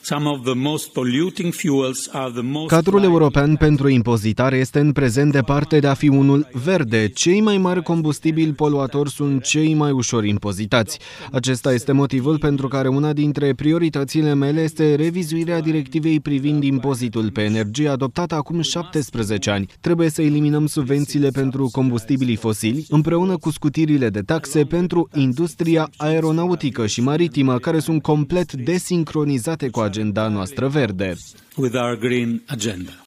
Cadrul european pentru impozitare este în prezent departe de a fi unul verde. Cei mai mari combustibili poluatori sunt cei mai ușor impozitați. Acesta este motivul pentru care una dintre prioritățile mele este revizuirea directivei privind impozitul pe energie adoptată acum 17 ani. Trebuie să eliminăm subvențiile pentru combustibilii fosili împreună cu scutirile de taxe pentru industria aeronautică și maritimă, care sunt complet desincronizate cu agenda noastră verde.